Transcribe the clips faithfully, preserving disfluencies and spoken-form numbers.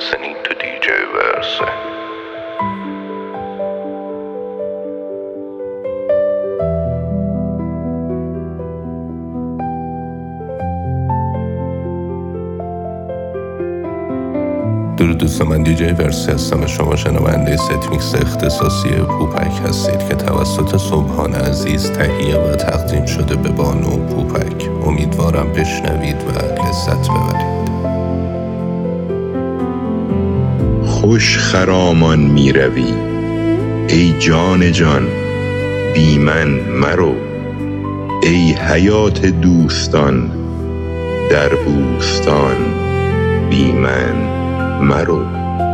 listening to دی جی Verse. درود دوستان، من دی جی Verse هستم. شما شنونده ست میکس اختصاصی پوپک هستید که توسط صبحان عزیز تهیه و تقدیم شده به بانو پوپک. امیدوارم بشنوید و لذت ببرید. خوش خرامان می روی ای جان جان، بی من مرو ای حیات دوستان، در بوستان بی من مرو.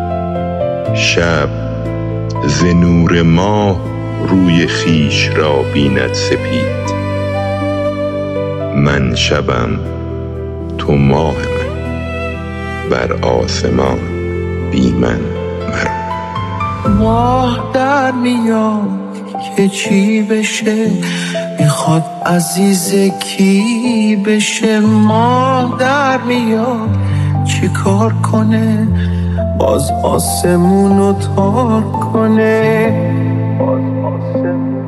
شب ز نور ماه روی خیش را بیند سپید، من شبم تو ماه من، بر آسمان بی من مرو. ماه در میاد که چی بشه، میخواد عزیز کی بشه. ماه در میاد چی کار کنه، باز آسمونو تار کنه. باز آسمون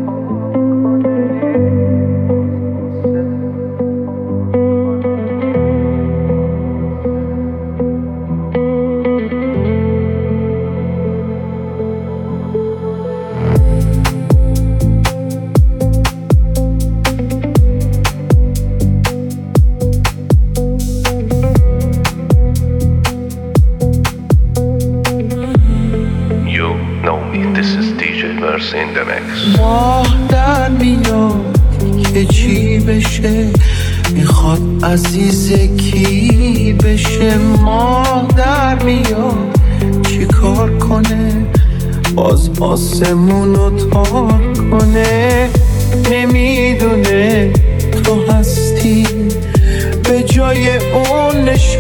in the mix. ماه در میاد که چی بشه، میخواد عزیز کی بشه. ماه در میاد چی کار کنه، باز آسمونو تار کنه. نمیدونه تو هستی به جای اون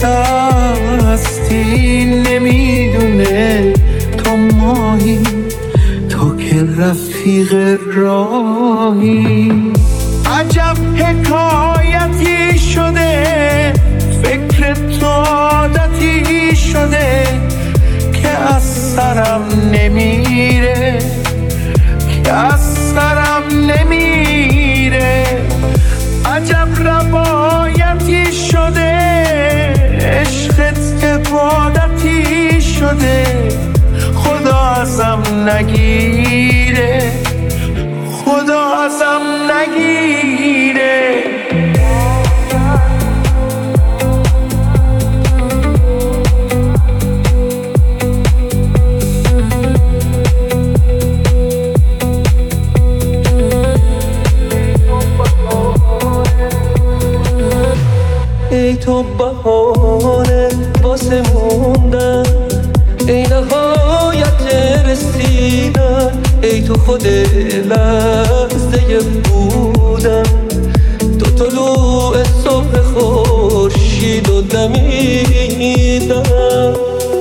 نشستی، نمیدونه تو ماهی، تو که رفیق راهی. عجب حکایتی شده، فکر تو عادتی شده که از سرم نمیره، که از سرم نمیره. عجب روایتی شده، عشقت عبادتی شده، خدا ازم نگیره، خدا ازم نگیره. ای تو بهاره واسه موندن، ای نهایت رسیدن، ای تو خود لحظه بودن، تو طلوع صبح خورشید و دمیدن.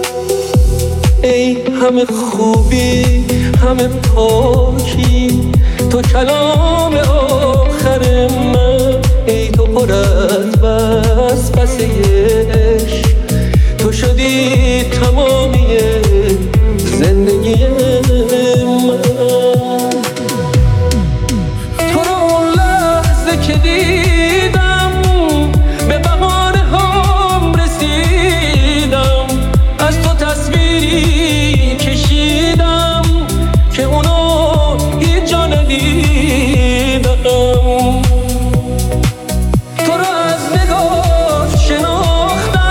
ای همه خوبی همه پاکی، تو کلام آخر من، ای تو پر از وسوسه عشق، تو شدی تمامی زندگی من. تو رو اون لحظه که دیدم، به بهانه هم رسیدم، از تو تصویری کشیدم که اونو هیچ جا ندیدم. تو رو از نگاه شناختم،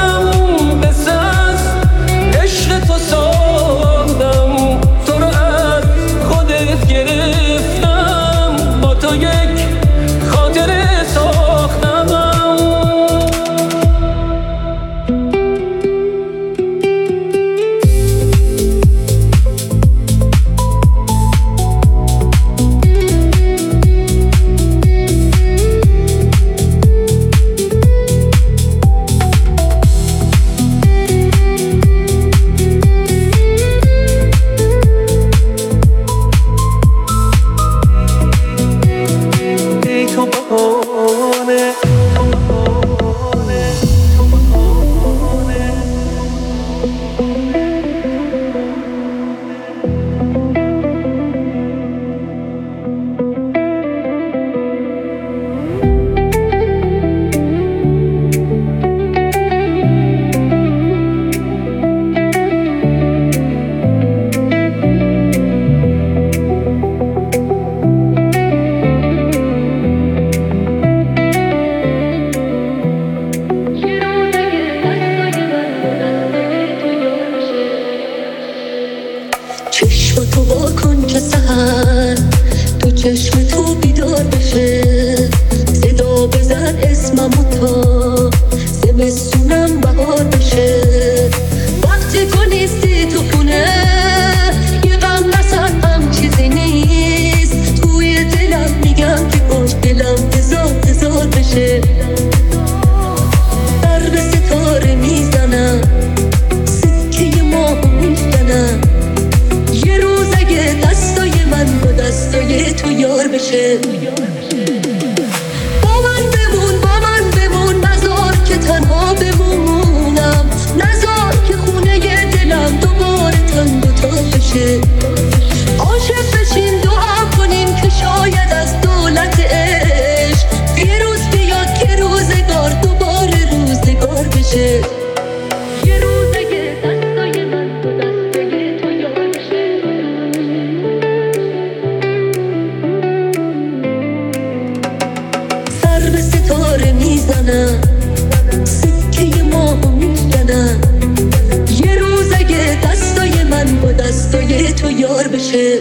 چشم تو بیدار بشه، صدا بزن اسممو تا زمستونم بهار بشه. وقتی تو نیستی تو خونه یه غم نسن هم چیزی نیست، توی دلم میگم که باش دلم هزار هزار بشه. در به ستاره میزنم سکه ماهو میزنم، یه روز اگه دستای من با دستای تو یار بشه. با من بمون با من بمون، نذار که تنها بمونم، نذار که خونه ی دلم دوباره تنگ و تاب بشه. عاشق بشیم دعا کنیم که شاید از دولت عشق یه روز بیاد که روزگار دوباره روزگار بشه. یه روز اگه دستای من با دستای تو یار بشه. سر به ستاره میزنم سکه ماهو میزنم، یه روز اگه دستای من با دستای تو یار بشه.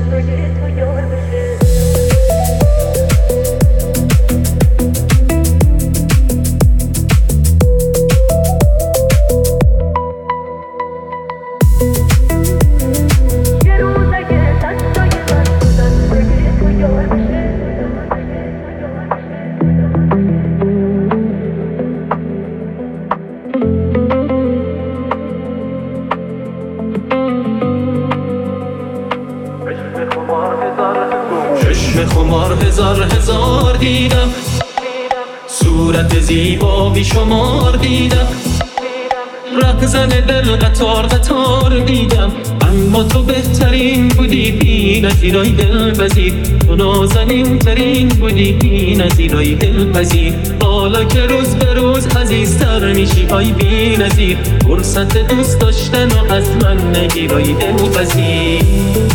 چشم خمار هزار هزار دیدم، صورت زیبا بی شمار دیدم، رهزن دل قطار قطار دیدم، اما تو بهترین بودی بی نظیرای دلپذیر، تو نازنین ترین بودی بی نظیرای دلپذیر. حالا که روز به روز عزیزتر میشی های بی نظیر، فرصت دوست داشتن و از من نگیرای دلپذیر.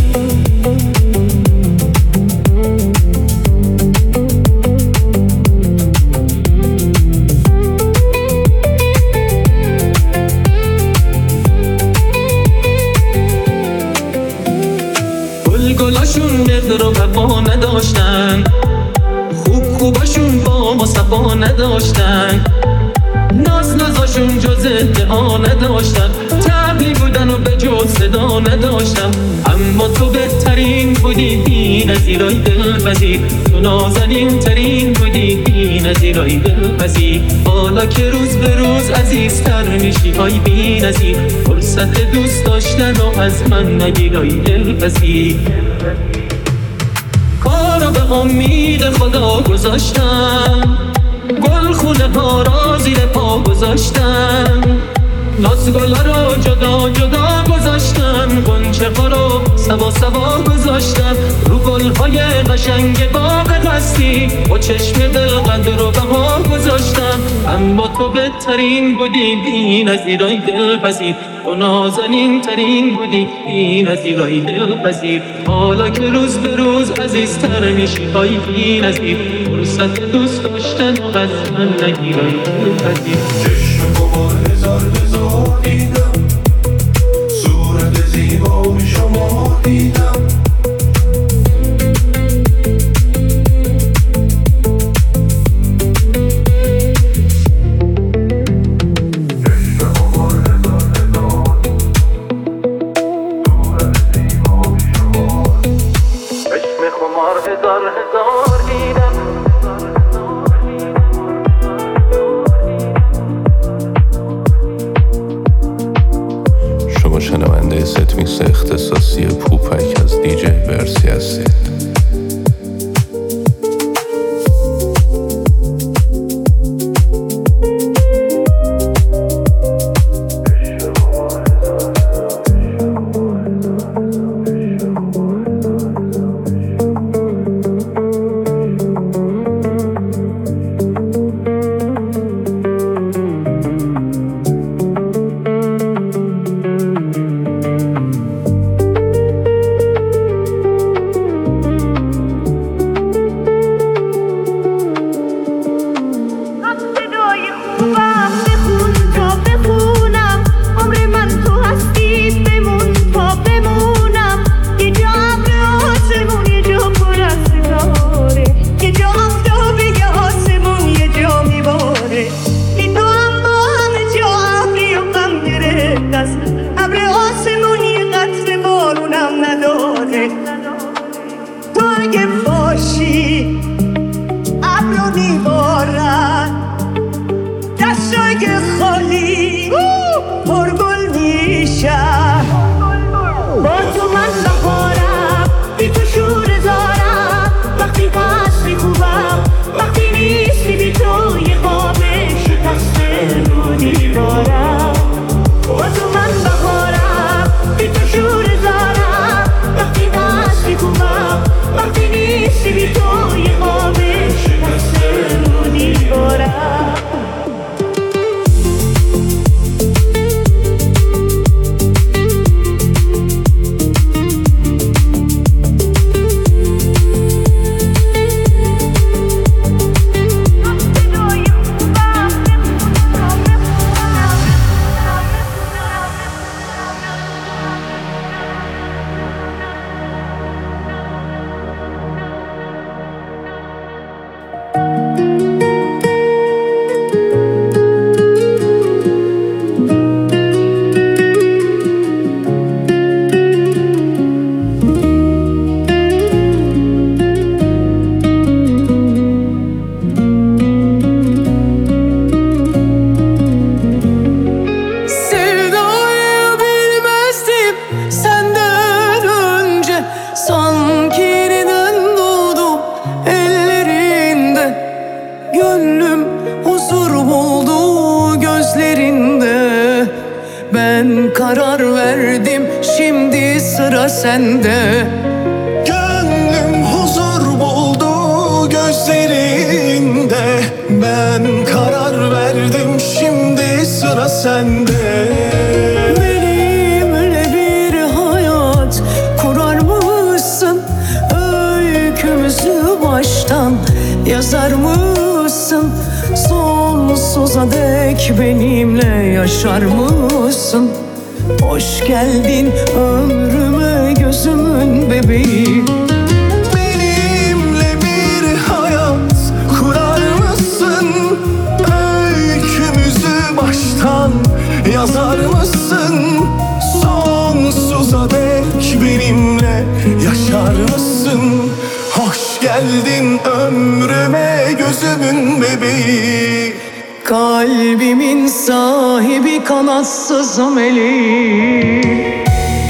گلاشون نقدر و وفا نداشتن، خوب خوباشون با ما صفا نداشتن، ناز نازاشون جز ادعا نداشتن، طبلی بودن و به جز صدا نداشتن، اما تو بهترین بودی بی نظیرای دلپذیر، تو نازنین ترین بودی بی نظیرای دلپذیر. حالا که روز به روز عزیزتر میشی های بی نظیر، فرصت دوست داشتن و از من نگیرای دلپذیر. کارو به امید خدا گذاشتم، گل خونه ها را زیر پا گذاشتم، ناز گلا رو جدا جدا گذاشتم، غنچه ها رو سوا سوا گذاشتم، رو گل های قشنگ باغ قصدی با چشم دل قدر و بها گذاشتم، اما تو بهترین بودی بی نظیرای دلپذیر، تو نازنین ترین بودی بی نظیرای دلپذیر. حالا که روز به روز عزیزتر میشی های بی نظیر، فرصت دوست داشتن و از من نگیرای دلپذیر. چشم خمار هزار هزار دیدم، صورت زیبا و شما دیدم، شنونده ست میکس اختصاصی پوپک از دی جی ورسی هستید. Ben karar verdim, şimdi sıra sende. Gönlüm huzur buldu gözlerinde. Ben karar verdim, şimdi sıra sende. Benimle bir hayat kurar mısın? Öykümüzü baştan yazar mısın? Sonsuza dek benimle yaşar mısın? Hoş geldin ömrüme gözümün bebeği. Benimle bir hayat kurar mısın? Öykümüzü baştan yazar mısın? Sonsuza dek benimle yaşar mısın? Hoş geldin ömrüme gözümün bebeği. Kalbimin sahibi kanatsız meleği.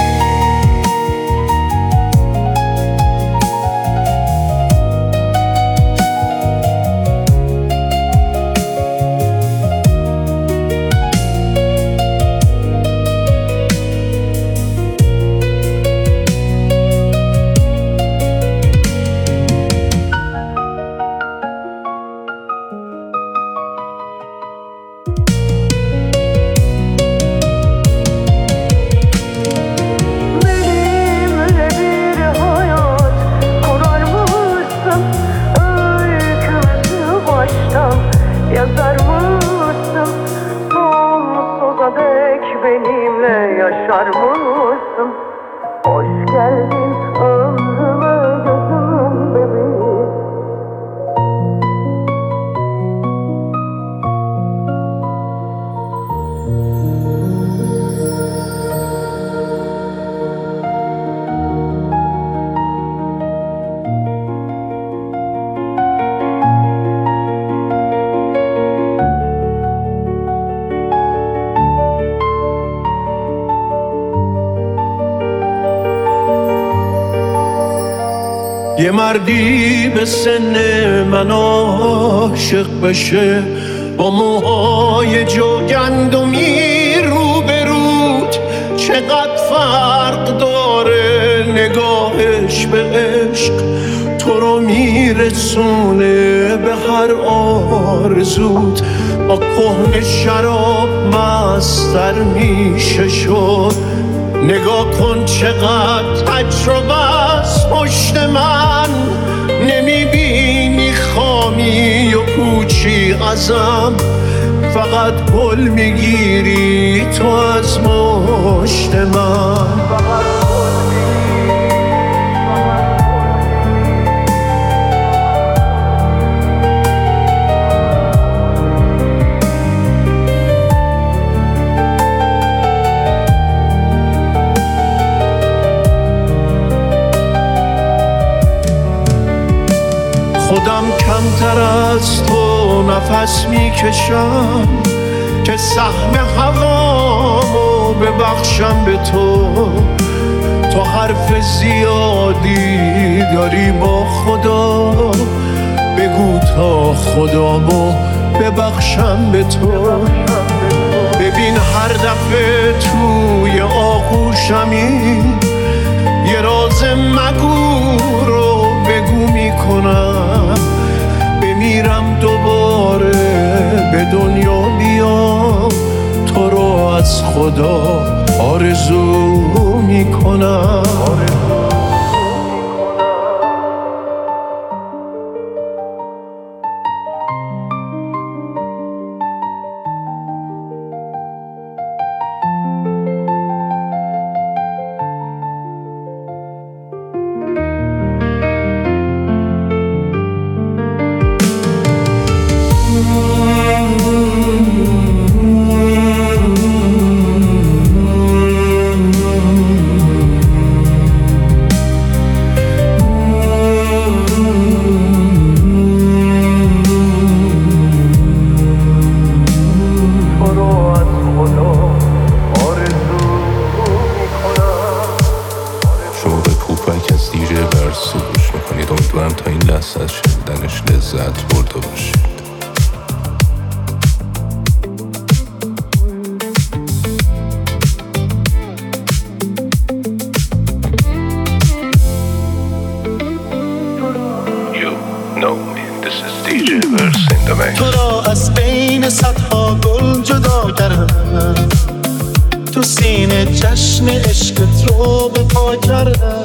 Yazar mısın? Sonsuza dek benimle yaşar mısın? Hoş geldin ömrüme gözümün bebeği. یه مردی به سن من عاشق بشه، با موهای جوگندمی رو به رود، چقدر فرق داره نگاهش به عشق، تو رو میرسونه به هر آرزوت، با کهنه شراب مستر میشه شد. نگاه کن چقدر تجربه است پشت من، نمیبینی خامی و پوچی ازم، فقط گل میگیری تو از مشت من. خودم کمتر از تو نفس میکشم که سهم هوامو ببخشم به تو. تو حرف زیادی داری با خدا، بگو تا خدامو ببخشم به تو. ببین هر دفعه توی آغوشمی یه راز مگو رو بگو میکنم، بمیرم دوباره به دنیا بیام، تو رو از خدا آرزو میکنم. امیدوارم تا این لحظه از شنیدنش لذت برده باشید. از بین صدها گل جدا کردم، تو سینه جشن عشقت رو به پا کردم.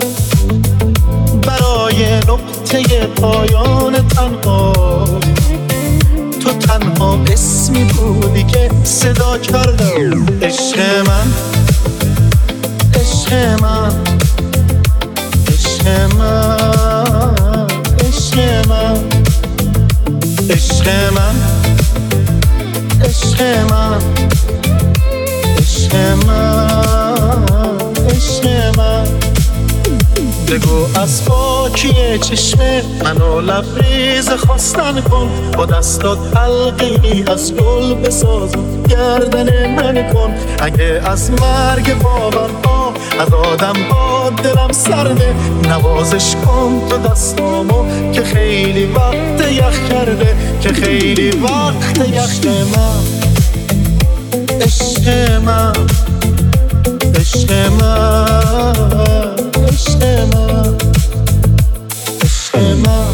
برای نقطه پایان تنها تو تنها اسمی بودی که صدا کردم. عشق من، عشق من، عشق من، عشق من، عشق من، عشق من، عشق من، عشق من. بگو از پاکی چشم منو لبریز خواستن کن، با دستات حلقی از گل بساز گردن من کن. اگه از مرگ بابا از آدم ها دلم سرده، نوازش کن تو دستامو که خیلی وقت یخ کرده، که خیلی وقت یخ. من عشق من، عشق من، عشق من، عشق من،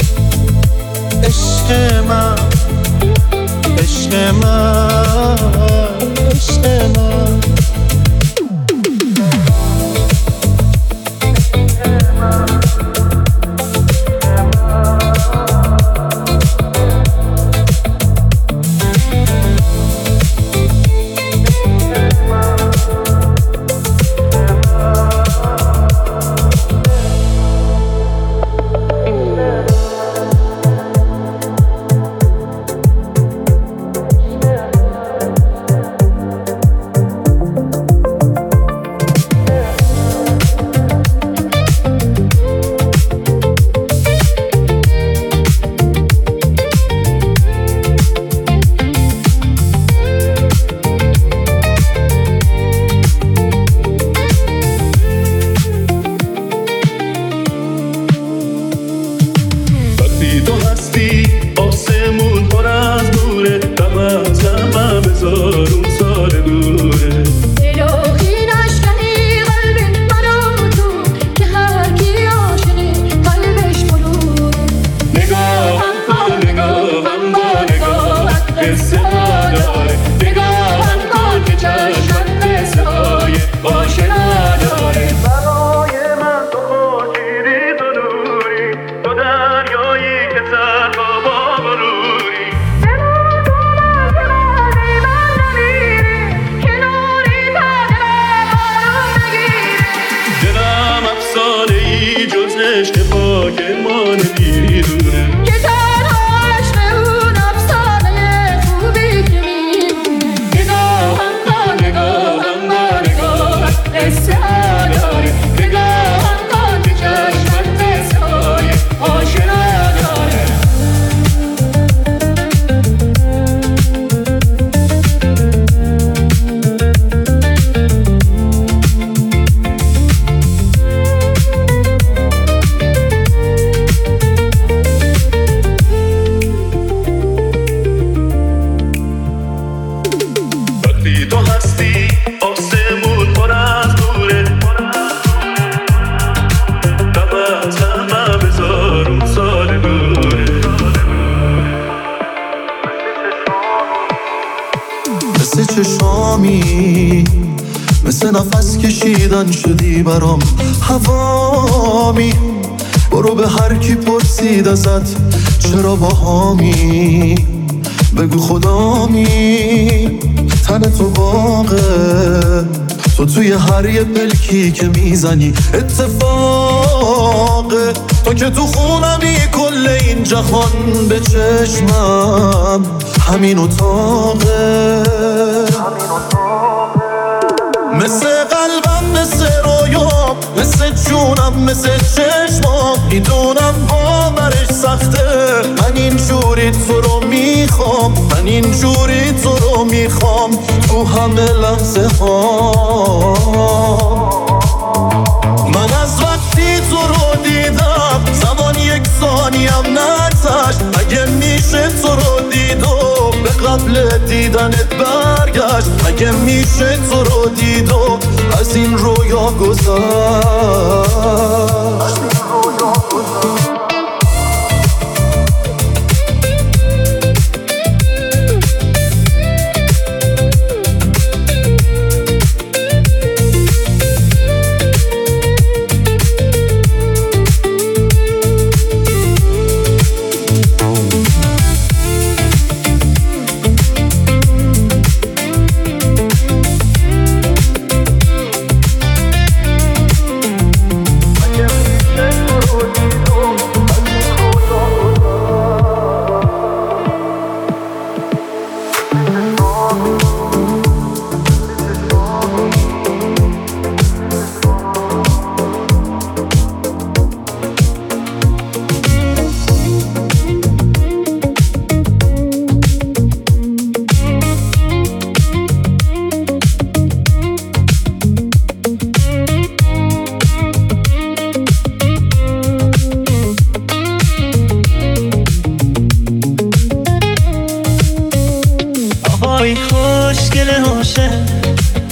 عشق من، عشق من، عشق من. مثل نفس کشیدن شدی برام هوامی. برو به هر کی پرسید ازت چرا با هامی، بگو خدامی. تن تو باغه، تو توی هر یه پلکی که میزنی اتفاقه. تو که تو خونمی کل این جهان به چشمم همین اتاقه. مثل قلبم، مثل رویام، مثل جونم، مثل چشمام. میدونم باورش سخته، من اینجوری تو رو میخوام، من اینجوری تو رو میخوام تو همه لحظه ها. من از وقتی تو رو دیدم زمان یک ثانیم نگذشت. اگه میشه تو رو دیدم به قبل دیدنت برگشت. اگه میشه تو رو دید و از این رویا گذشت.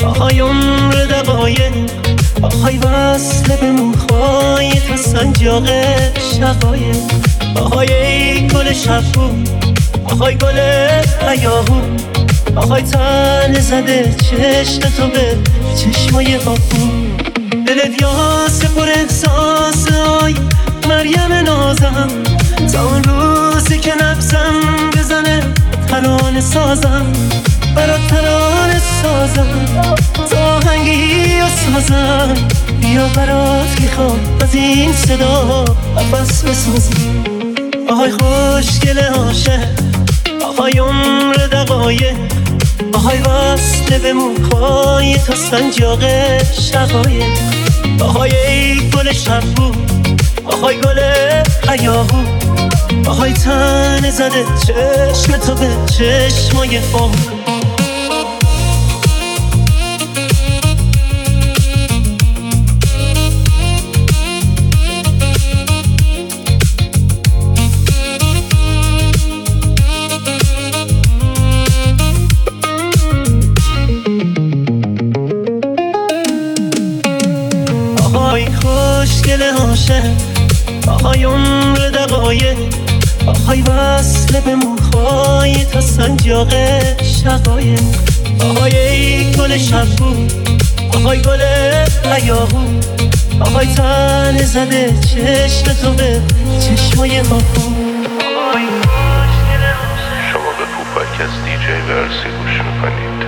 آهای عمر دقایق، آهای وصل به موهای تا سنجاق شقایق، آهای ای گل شبو، آهای گل هیاهو، آهای تن زده چشم تو به چشمای آهو، دلت یاسه پر احساس آی مریم نازم، تا اون روزی که نفسم بزنه ترانه سازم، برات ترانه سازم، تا آهنگی و سازم، بیا برات میخوام از این صدا نفس بسازم. آهای خوشگل عاشق، آهای عمر دقایق، آهای وصل به موهای تا سنجاق شقایق، آهای ای گل شبو، آهای گل هیاهو، آهای تن زده چشم تو به چشمای آهو. آهای عمر دقایق، آهای وصل به موهای تا سنجاق شقایق، آهای ای گل شبو، آهای گل هیاهو، آهای تن زده چشم تو به چشمای آهو. شما به پوپک از دیجی ورسی گوش میکنید.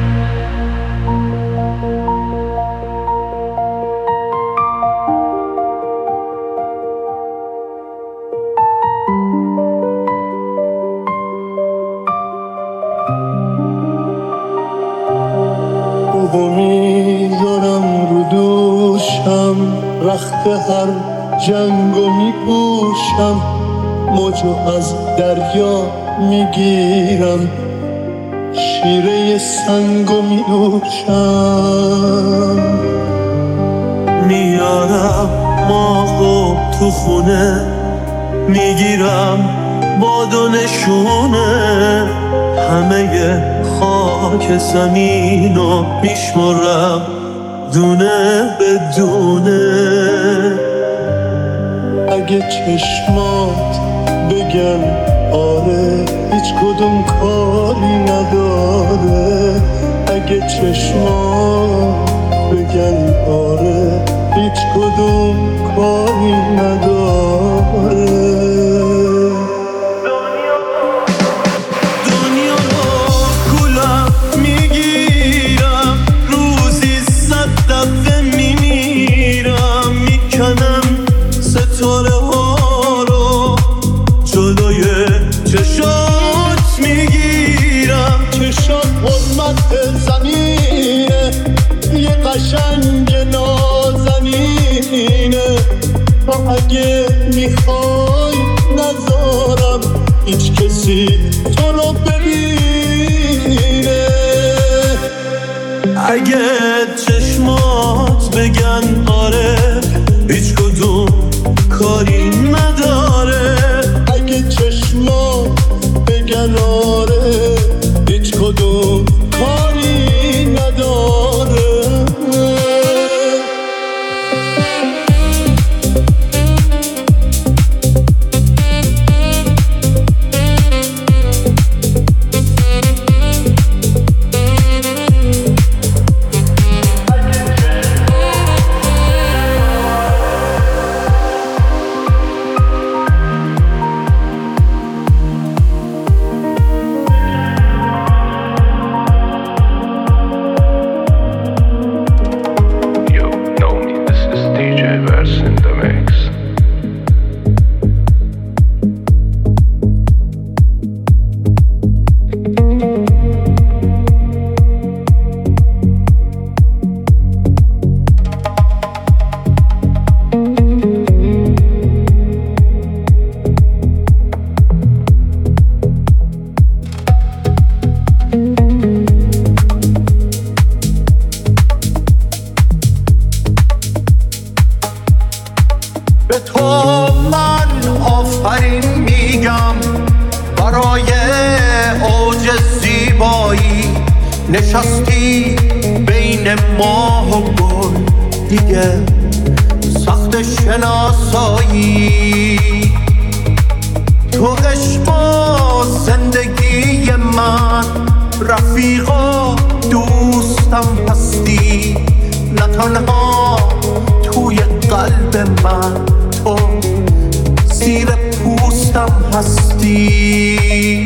میذارم رو دوشم، رخت هر جنگو میپوشم، موجو از دریا میگیرم، شیره سنگو میدوشم، میارم ماهو تو خونه، میگیرم باد و نشونه، همه خاک زمینو میشمرم دونه به دونه. اگه چشمات بگن آره هیچ کدوم کاری نداره، اگه چشمات بگن آره هیچ کدوم کاری نداره. زمینه یه قشنگ نازنینه، و اگه میخوای نذارم هیچ کسی تو رو ببینه. اگه چشمات بگن آره هیچ کدوم کاری نداره، اگه چشمات بگن آره هیچ کدوم کاری نداره. به تو من آفرین میگم برای اوج زیبایی، نشستی بین بین ماه و گل دیگه سخت شناسایی. تو عشق و زندگی من، رفیقا دوستم هستی، نه تنها توی قلب من، تو زیر پوستم هستی.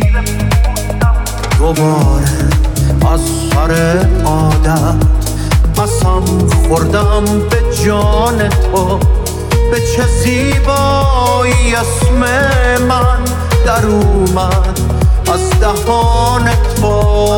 دوباره از سر عادت قسم خوردم به جان تو، به چه زیبایی اسم من در اومد از دهان تو.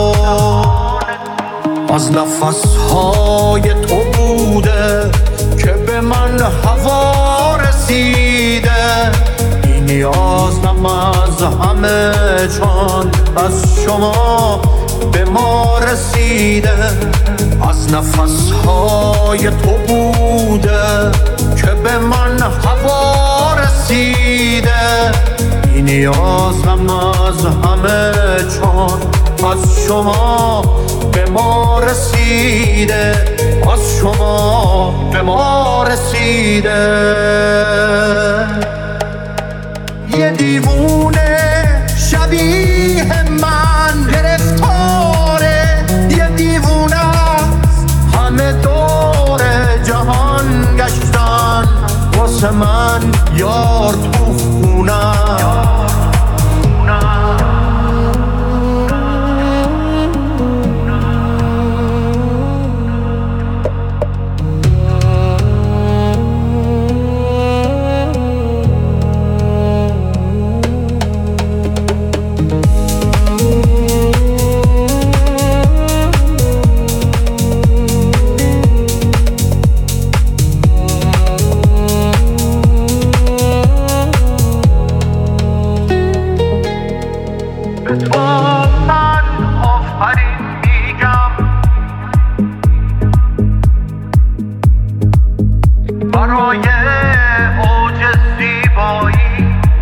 از نفسهای تو بوده که به من هوا رسیده، بی نیازم از همه چون از شما به ما رسیده. از نفسهای تو بوده که به من هوا رسیده، بی نیازم از همه چون از شما به ما رسیده، از شما به ما رسیده. یه دیوونه شبیه من گرفتاره، یه دیوونه همه دور جهان گشتن، واسه من یار تو خونم. به تو من آفرین میگم، برای اوج زیبایی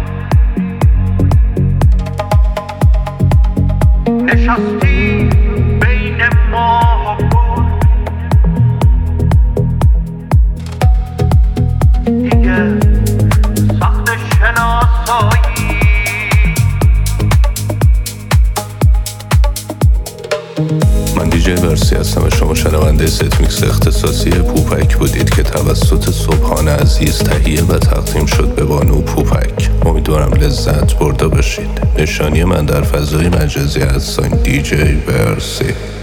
نشستی بین ماه و گل دیگه سخت شناسایی. من دیجی ورسی هستم و شما شنونده ست میکس اختصاصی پوپک بودید که توسط صبحان عزیز تهیه و تقدیم شد به بانو پوپک. امیدوارم لذت برده باشید. نشانی من در فضای مجازی هستم دیجی ورسی.